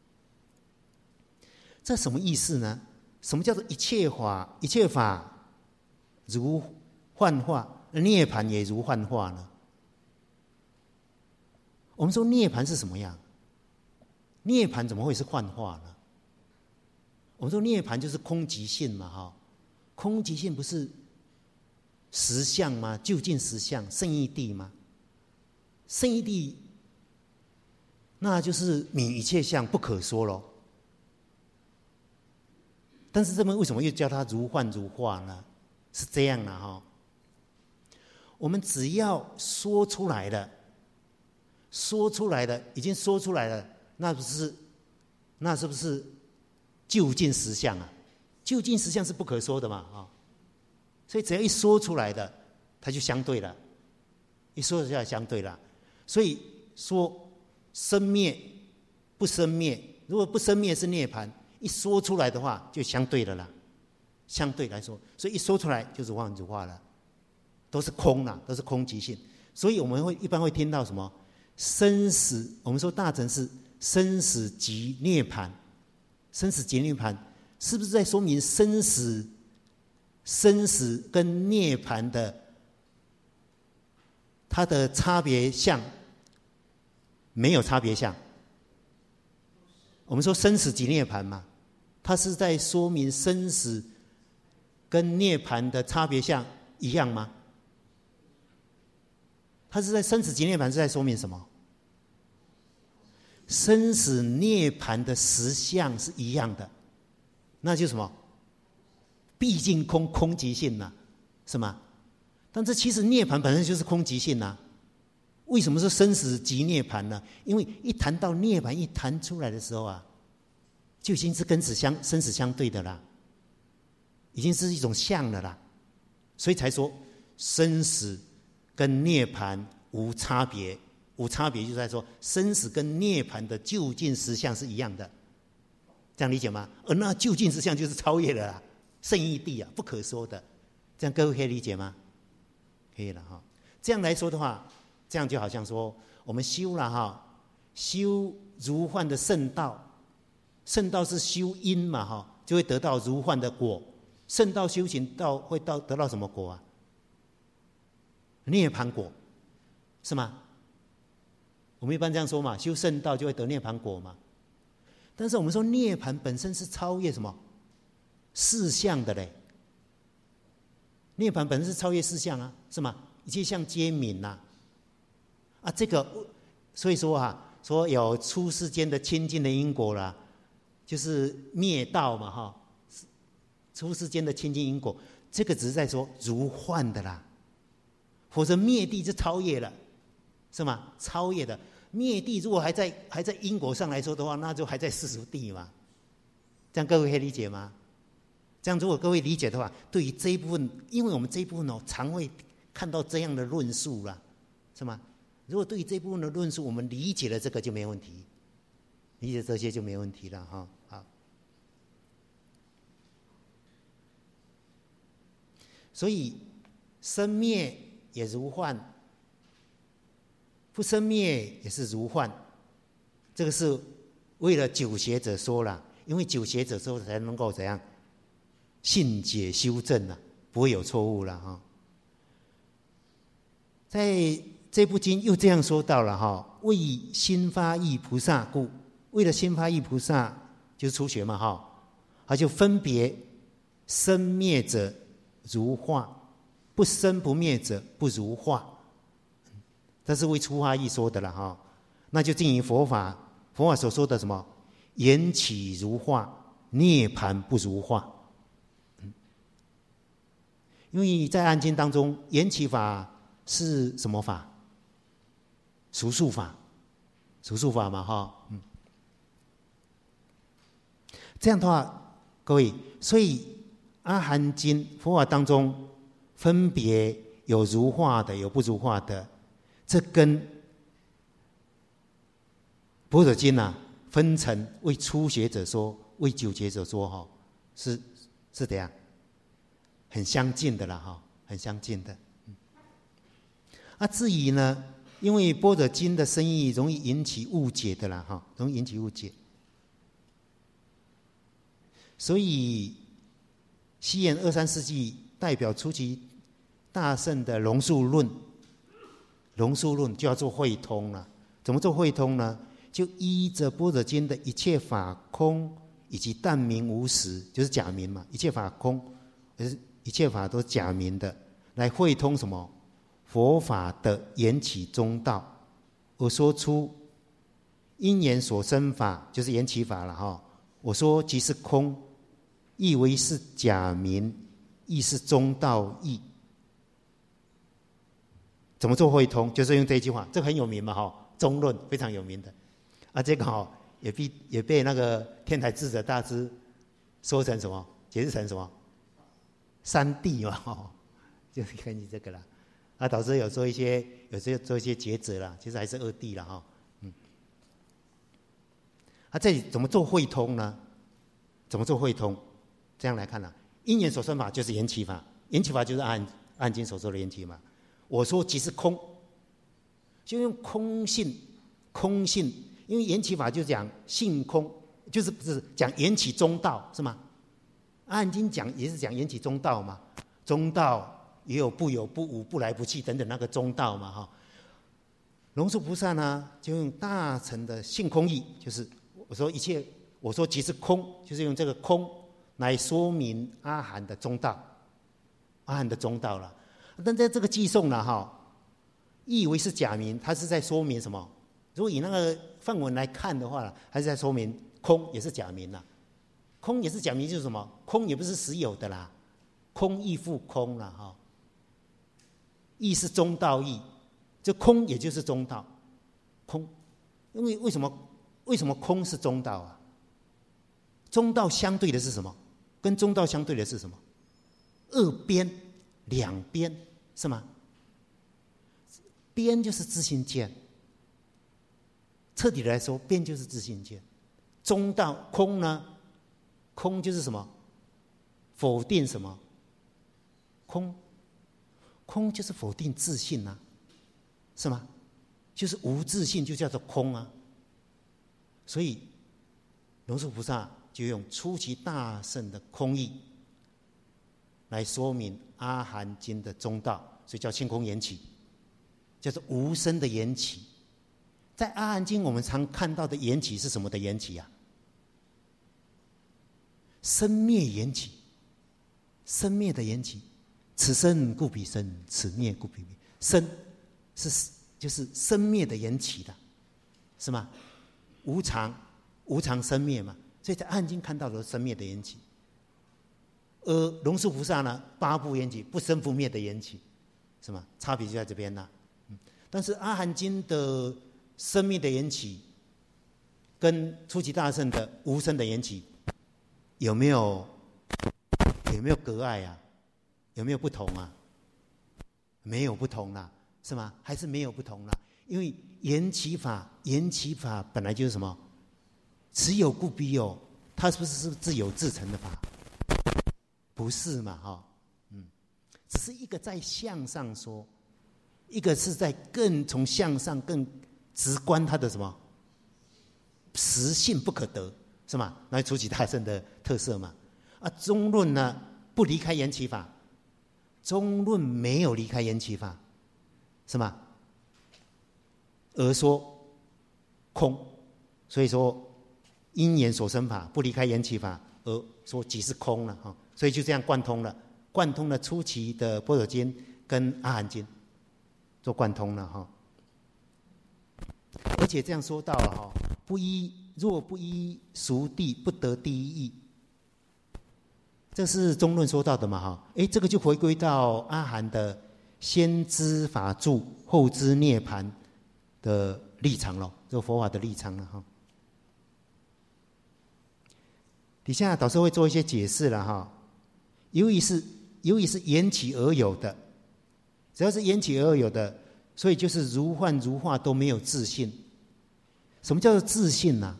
Speaker 1: 这什么意思呢？什么叫做一切法？一切法如幻化，涅槃也如幻化呢？我们说涅槃是什么样？涅槃怎么会是幻化呢？我们说涅槃就是空即性嘛，哈，空即性不是实相吗？究竟实相，圣义谛吗？圣义谛，那就是泯一切相，不可说咯。但是这边为什么又叫它如幻如化呢？是这样的哈，我们只要说出来了，说出来了，已经说出来了，那不是，那是不是究竟实相啊？究竟实相是不可说的嘛，啊，所以只要一说出来的，它就相对了，一说出来相对了，所以说生灭不生灭，如果不生灭是涅槃，一说出来的话就相对了啦。相对来说，所以一说出来就如幻如化了，都是空啦，都是空即性。所以我们会一般会听到什么生死，我们说大乘是生死即涅槃，生死即涅槃，是不是在说明生死、生死跟涅槃的它的差别相没有差别相？我们说生死即涅槃嘛，它是在说明生死跟涅槃的差别相一样吗？它是在生死即涅槃是在说明什么？生死涅槃的实相是一样的，那就是什么？毕竟空，空即性呐，是吗？但这其实涅槃本身就是空即性呐。为什么是生死即涅槃呢？因为一谈到涅槃，一谈出来的时候啊，就已经是跟死相生死相对的啦。已经是一种相了啦，所以才说生死跟涅槃无差别，无差别就在说生死跟涅槃的究竟实相是一样的，这样理解吗？而那究竟实相就是超越了啦，圣义谛啊，不可说的，这样各位可以理解吗？可以了哈。这样来说的话，这样就好像说我们修了哈，修如幻的圣道，圣道是修因嘛哈，就会得到如幻的果。圣道修行到会到得到什么果啊？涅槃果，是吗？我们一般这样说嘛，修圣道就会得涅槃果嘛。但是我们说涅槃本身是超越什么四相的嘞？涅槃本身是超越四相啊，是吗？一切相皆泯呐。啊，这个所以说啊，说有出世间的清净的因果啦，就是灭道嘛哈。出世间的清净因果，这个只是在说如幻的啦，否则灭地就超越了，是吗？超越的灭地，如果还在还在因果上来说的话，那就还在世俗地嘛。这样各位可以理解吗？这样如果各位理解的话，对于这一部分，因为我们这一部分哦，常会看到这样的论述啦，是吗？如果对于这一部分的论述，我们理解了这个就没问题，理解这些就没问题了哈。好。所以生灭也如幻，不生灭也是如幻，这个是为了九学者说了，因为九学者说才能够怎样信解修正啊，不会有错误了哈。在这部经又这样说到了哈，为心发意菩萨故，为了心发意菩萨就是初学嘛哈，他就分别生灭者如化，不生不灭者不如化，这是为初发意说的了哈。那就正于佛法，佛法所说的什么缘起如化，涅槃不如化。因为在暗经当中，缘起法是什么法？数数法，数数法嘛哈。嗯，这样的话，各位，所以阿含经佛法当中分别有如化的，有不如化的，这跟般若经啊分成为初学者说，为久学者说哈，是是怎样？很相近的啦哈，很相近的。啊，至于呢，因为般若经的深意容易引起误解的啦哈，容易引起误解，所以西元二三世纪代表初期大乘的龙树论，龙树论就要做会通了。怎么做会通呢？就依着般若经的一切法空以及但名无实，就是假名嘛，一切法空，一切法都是假名的，来会通什么？佛法的缘起中道，我说出因缘所生法，就是缘起法了哈。我说即是空，亦为是假名，亦是中道义。怎么做会通？就是用这一句话，这个很有名嘛哈，中论非常有名的啊。这个哈也被也被那个天台智者大师说成什么？解释成什么？三谛嘛哈，就是根据这个啦。啊，导致有做一些有些做一些抉择啦，其实还是二谛啦哈。嗯，啊，这里怎么做会通呢？怎么做会通？这样来看呢、啊，因缘所生法就是缘起法，缘起法就是按按经所说的缘起法。我说即是空，就用空性，空性，因为缘起法就讲性空，就是不是讲缘起中道是吗？按经讲也是讲缘起中道嘛，中道。也有不有不无不来不去等等那个中道嘛哈，龙树菩萨呢就用大乘的性空义，就是我说一切，我说即是空，就是用这个空来说明阿含的中道，阿含的中道了。但在这个寄送了哈，意为是假名，它是在说明什么？如果以那个梵文来看的话，还是在说明空也是假名啦，空也是假名就是什么？空也不是实有的啦，空亦复空啦哈。义是中道义，这空也就是中道，空，因为为什么为什么空是中道啊？中道相对的是什么？跟中道相对的是什么？二边，两边是吗？边就是自性见，彻底来说，边就是自性见。中道空呢？空就是什么？否定什么？空。空就是否定自性啊，是吗？就是无自性就叫做空啊。所以龙树菩萨就用初期大乘的空义来说明阿含经的中道，所以叫性空缘起，叫做无生的缘起。在阿含经我们常看到的缘起是什么的缘起啊？生灭缘起，生灭的缘起。此生故彼生，此灭故彼灭。生是就是生灭的缘起的，是吗？无常，无常生灭嘛，所以在《阿含经》看到的生灭的缘起。而龙树菩萨呢，八部缘起，不生不灭的缘起，是吗？差别就在这边啦。嗯，但是《阿含经》的生灭的缘起，跟初期大乘的无生的缘起，有没有有没有隔碍啊？有没有不同啊？没有不同啦，是吗？还是没有不同啦？因为缘起法，缘起法本来就是什么？此有故彼有，它是不是是自有自成的法？不是嘛，哈、哦，嗯，只是一个在相上说，一个是在更从相上更直观它的什么实性不可得，是吗？那初期大乘的特色嘛。啊，中论呢不离开缘起法。中论没有离开缘起法，是吗？而说空，所以说因缘所生法不离开缘起法，而说即是空了哈。所以就这样贯通了，贯通了初期的般若经跟阿含经，做贯通了哈。而且这样说到了哈，不依若不依熟谛，不得第一义。这是中论说到的嘛哈，哎，这个就回归到阿含的先知法住，后知涅槃的立场了，这个佛法的立场了哈。底下导师会做一些解释了哈，由于是由于是缘起而有的，只要是缘起而有的，所以就是如幻如化都没有自性。什么叫做自性呢、啊？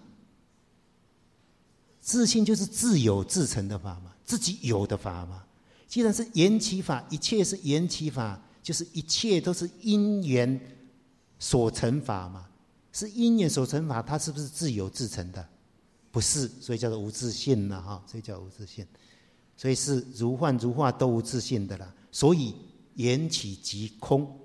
Speaker 1: 自性就是自有自成的法嘛，自己有的法嘛。既然是缘起法，一切是缘起法，就是一切都是因缘所成法嘛。是因缘所成法，它是不是自有自成的？不是，所以叫做无自性了哈，所以叫无自性。所以是如幻如化都无自性的啦。所以缘起即空，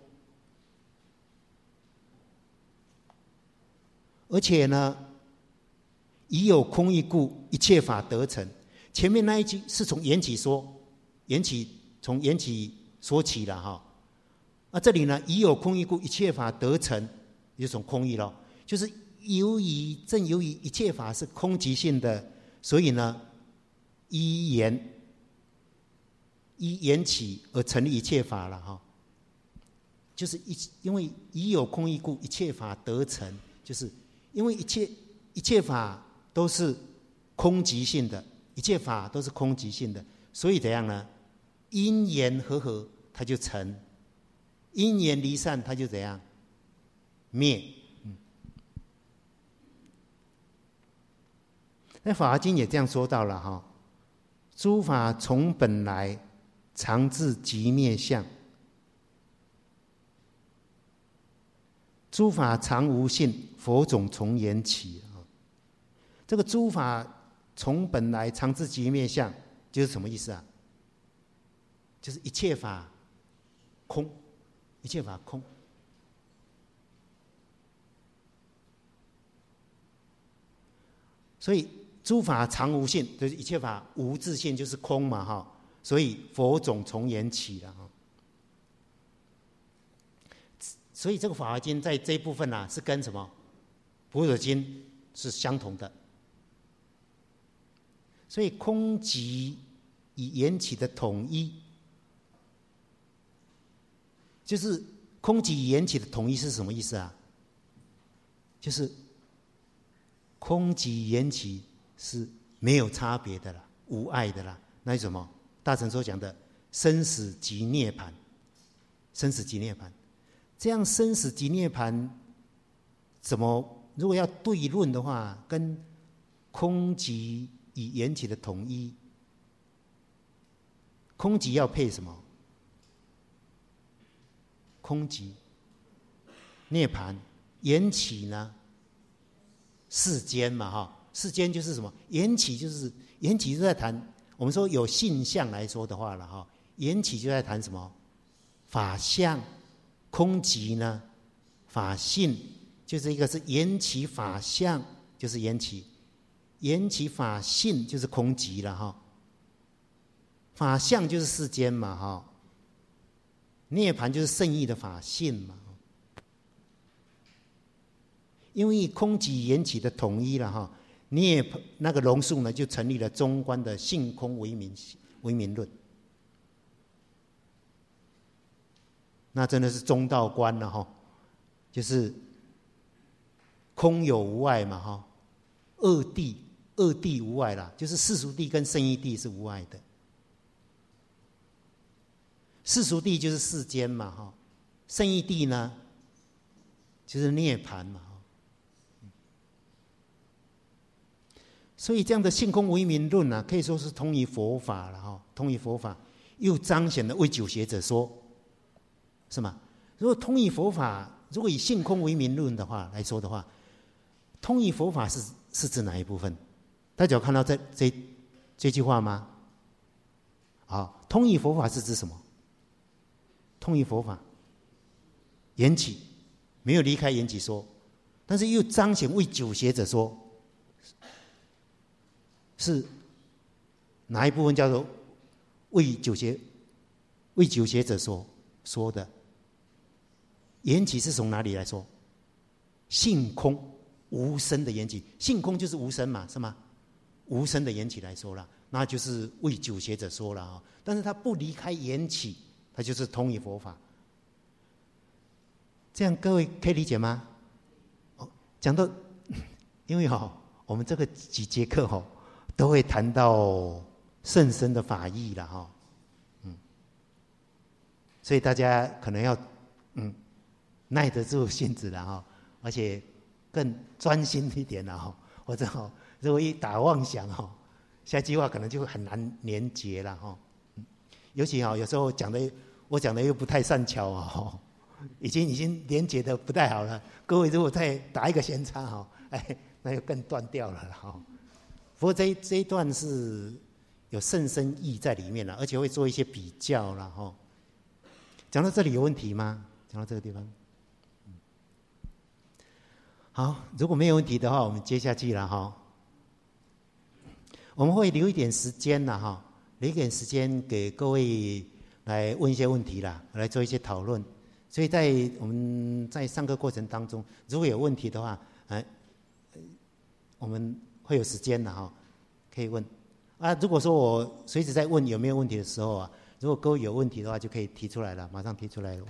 Speaker 1: 而且呢，已有空义故，一切法得成。前面那一句是从缘起说，缘起从缘起说起了哈。那这里呢，已有空义故，一切法得成，就从空义了。就是由于正由于一切法是空即性的，所以呢，依缘依缘起而成立一切法了哈。就是一因为已有空义故，一切法得成，就是因为一切一切法都是空即性的，一切法都是空即性的，所以怎样呢？因缘和合，它就成；因缘离散，它就怎样？灭。那《法华经》也这样说到了哈，诸法从本来，常自即灭相；诸法常无性，佛种从缘起。这个诸法从本来，常自即灭相，就是什么意思啊？就是一切法空，一切法空。所以诸法常无性，就是一切法无自性，就是空嘛哈。所以佛种从缘起了哈。所以这个《法华经》在这一部分啊，是跟什么《般若经》是相同的。所以空即以缘起的统一，就是空即以缘起的统一是什么意思啊？就是空即缘起是没有差别的啦，无碍的啦。那是什么？大乘所讲的生死即涅槃，生死即涅槃。这样生死即涅槃，怎么如果要对论的话，跟空即以缘起的统一，空即要配什么？空即涅槃，缘起呢？世间嘛哈，世间就是什么？缘起就是缘起就在谈，我们说有性相来说的话了哈，缘起就在谈什么？法相。空即呢？法性，就是一个是缘起法相，就是缘起；缘起法性就是空即了哈。法相就是世间嘛哈，涅槃就是圣义的法性嘛。因为空即缘起的统一了哈，涅那个龙树呢就成立了中观的性空唯名唯名论。那真的是中道观了哈，就是空有无碍嘛哈，二谛二谛无碍啦，就是世俗谛跟圣义谛是无碍的。世俗谛就是世间嘛哈，圣义谛呢就是涅槃嘛。所以这样的性空唯名论啊，可以说是通于佛法了哈，通于佛法，又彰显了为九学者说。是吗？如果通以佛法，如果以性空唯名论的话来说的话，通以佛法是是指哪一部分？大家有看到这这这句话吗？好，通以佛法是指什么？通以佛法，缘起没有离开缘起说，但是又彰显为九学者说，是哪一部分叫做为九学为九学者说说的？缘起是从哪里来说？性空无生的缘起，性空就是无生嘛，是吗？无生的缘起来说了，那就是为九学者说了啊。但是他不离开缘起，他就是通于佛法。这样各位可以理解吗？哦，讲到，因为哦，我们这个几节课哦，都会谈到甚深的法义了哈。嗯， 所以大家可能要嗯耐得住性子了哈，而且更专心一点了哈，或者哈，如果一打妄想哈，下句话可能就很难连结了哈。尤其哈，有时候讲的我讲的又不太善巧啊，已经已经连结的不太好了。各位如果再打一个闲叉哈，哎，那就更断掉了哈。不过这这一段是有甚深意在里面了，而且会做一些比较了哈。讲到这里有问题吗？讲到这个地方，好，如果没有问题的话，我们接下去了哈。我们会留一点时间了哈，留一点时间给各位来问一些问题啦，来做一些讨论。所以在我们在上课过程当中，如果有问题的话，哎，我们会有时间的哈，可以问。啊，如果说我随时在问有没有问题的时候啊，如果各位有问题的话，就可以提出来了，马上提出来了。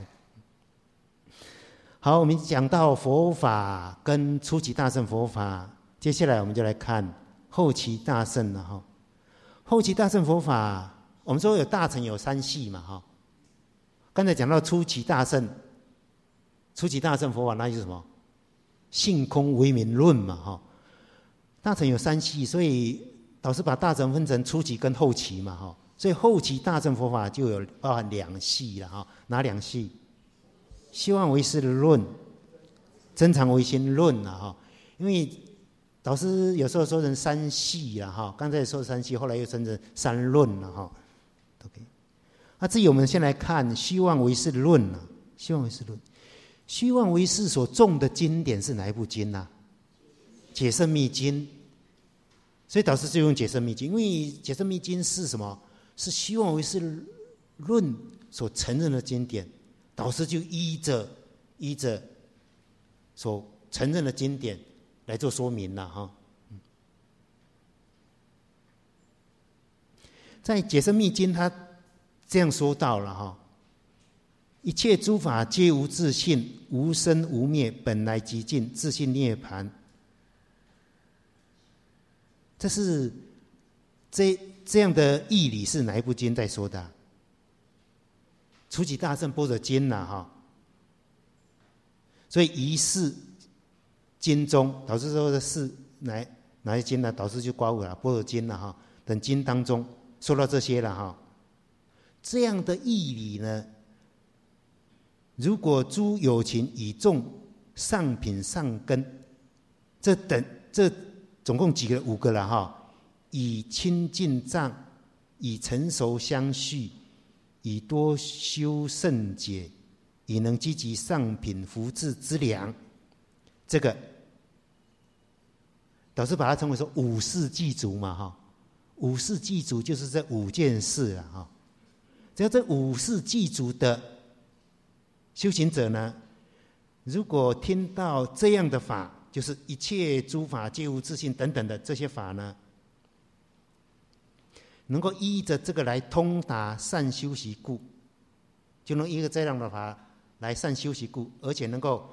Speaker 1: 好，我们讲到佛法跟初期大乘佛法，接下来我们就来看后期大乘了哈。后期大乘佛法，我们说有大乘有三系嘛哈。刚才讲到初期大乘，初期大乘佛法那就是什么？性空唯名论嘛哈。大乘有三系，所以导师把大乘分成初期跟后期嘛哈。所以后期大乘佛法就有包含两系了哈。哪两系？希望唯识论、真常唯心论了哈。因为导师有时候说成三系了哈，刚才说三系，后来又称成三论了哈。OK， 那至于我们先来看希望唯识论了。希望唯识论，希望唯识所重的经典是哪一部经啊？解深密经。所以导师就用解深密经，因为解深密经是什么？是希望唯识论所承认的经典，导师就依着依着所承认的经典来做说明了哈。在解深密经他这样说到了哈，一切诸法皆无自性，无生无灭，本来寂静，自性涅槃。这是这这样的义理是哪一部经在说的、啊？初期大乘般若经呐哈。所以一世经中，导师说的是哪哪一经呢？导师就刮胡了，般若经了哈，等经当中说到这些了哈。这样的义理呢，如果诸有情以众上品上根，这等这总共几个五个了哈。以清净障，以成熟相续，以多修圣解，以能积极上品福智之良。这个导师把它称为说五事具足嘛哈。五事具足就是这五件事了哈。只要这五事具足的修行者呢，如果听到这样的法，就是一切诸法皆无自性等等的这些法呢，能够依着这个来通达善修习故，就能依着这样的法来善修习故，而且能够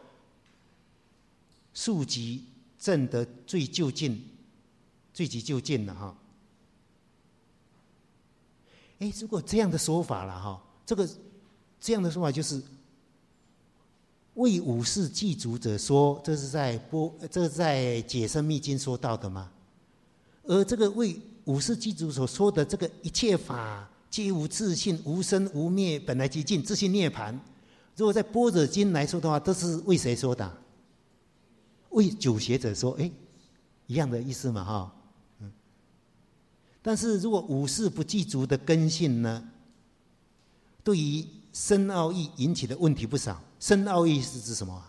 Speaker 1: 速疾证得最究竟、最极究竟了哈。哎，如果这样的说法了哈，这个这样的说法就是为五事具足者说，这是在波，这是在解深密经说到的吗？而这个为五事具足所说的这个一切法皆无自性，无生无灭，本来寂静，自性涅槃。如果在般若经来说的话，都是为谁说的？为九学者说，哎，一样的意思嘛哈。嗯。但是如果五事不具足的根性呢，对于深奥义引起的问题不少。深奥义是指什么？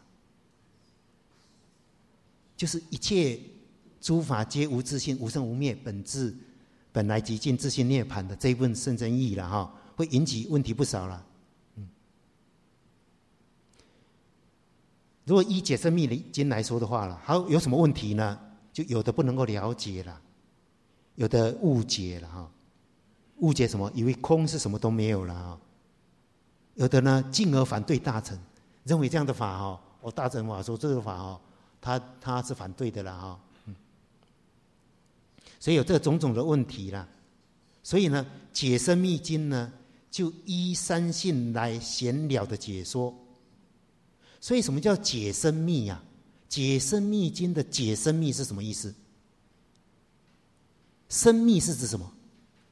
Speaker 1: 就是一切诸法皆无自性，无生无灭，本质本来寂静，自性涅槃的这一部分深深义了哈，会引起问题不少了。嗯，如果依解深密经来说的话了，还有什么问题呢？就有的不能够了解了，有的误解了哈，误解什么？以为空是什么都没有了哈。有的呢，进而反对大乘。认为这样的法哈，我大乘法说这个法哈，他他是反对的啦哈，嗯，所以有这种种的问题啦。所以呢，解深密经呢， 就依三性来闲了的解说。所以什么叫解深密呀、啊？解深密经的解深密是什么意思？深密是指什么？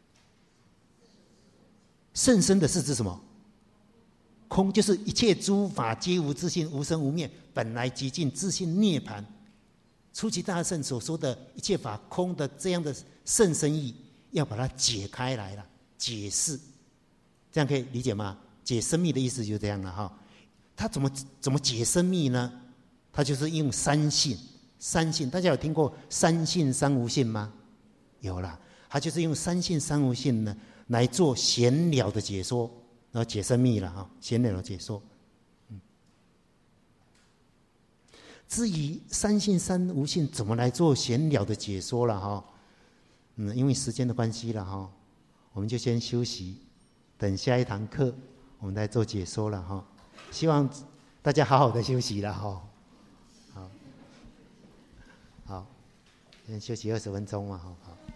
Speaker 1: 甚深的是指什么？空，就是一切诸法皆无自性，无生无灭，本来极尽，自性涅槃。初期大圣所说的一切法空的这样的甚深义，要把它解开来了，解释，这样可以理解吗？解深密的意思就这样了哈。他怎么怎么解深密呢？他就是用三性，三性大家有听过三性三无性吗？有啦，他就是用三性三无性呢来做闲了的解说，然后解深密了哈，闲了的解说。嗯，至于三性三无性怎么来做闲了的解说了哈，嗯，因为时间的关系了哈，我们就先休息，等下一堂课我们来做解说了哈。希望大家好好的休息了哈。好，好，先休息二十分钟嘛，好好。